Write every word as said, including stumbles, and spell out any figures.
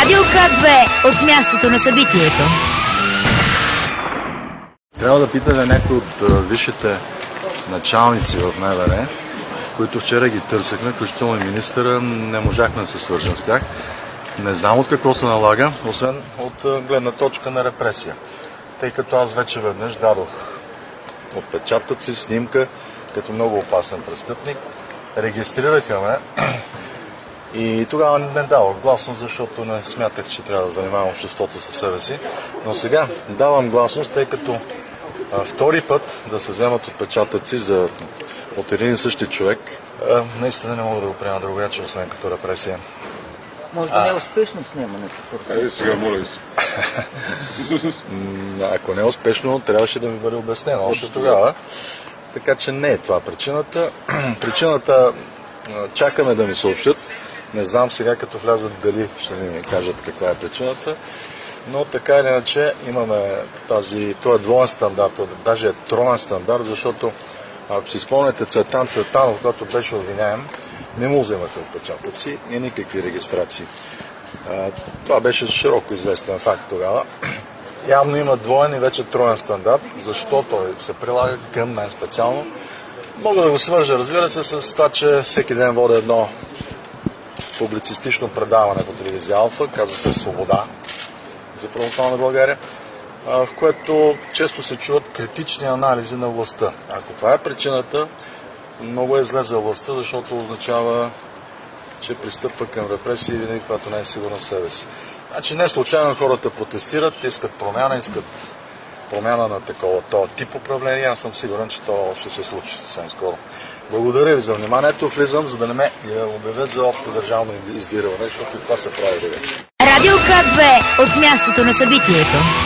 Радио К две от мястото на събитието. Трябва да питаме някои от висшите началници в МВР, които вчера ги търсахме, включително и министъра, не можахме да се свържем с тях. Не знам от какво се налага, освен от гледна точка на репресия. Тъй като аз вече веднъж дадох отпечатъци, снимка, като много опасен престъпник. Регистрираха ме и тогава не дадох гласност, защото не смятах, че трябва да занимавам обществото със себе си. Но сега давам гласност, тъй като а, втори път да се вземат отпечатъци за, от един и същи човек, а, наистина не мога да го приема другаче, освен като репресия. Може да не е успешно снимането. Айде сега, моля ви се. Ако не е успешно, трябваше да ми бъде обяснено още тогава. Така че не е това причината. Причината чакаме да ми съобщат. Не знам сега, като влязат, дали ще ми кажат каква е причината. Но така или иначе имаме тази, този двоен стандарт, даже е троен стандарт, защото ако си спомняте Цветан Цветанов, който беше обвиняем, не му вземаха отпечатъци и никакви регистрации. Това беше широко известен факт тогава. Явно има двоен и вече троен стандарт, защото той се прилага към мен специално. Мога да го свържа, разбира се, с това, че всеки ден водя едно публицистично предаване по телевизия Алфа, казва се Свобода за православна България, в което често се чуват критични анализи на властта. Ако това е причината, много е зле за властта, защото означава, че пристъпва към репресии винаги, когато не е сигурно в себе си. Значи не случайно хората протестират, искат промяна, искат промяна на такова това тип управление. Аз съм сигурен, че това ще се случи съвсем скоро. Благодаря ви за вниманието. Влизам, за да не ме обявят за общо държавно издирване, защото това се прави вече. Радио К две от мястото на събитието.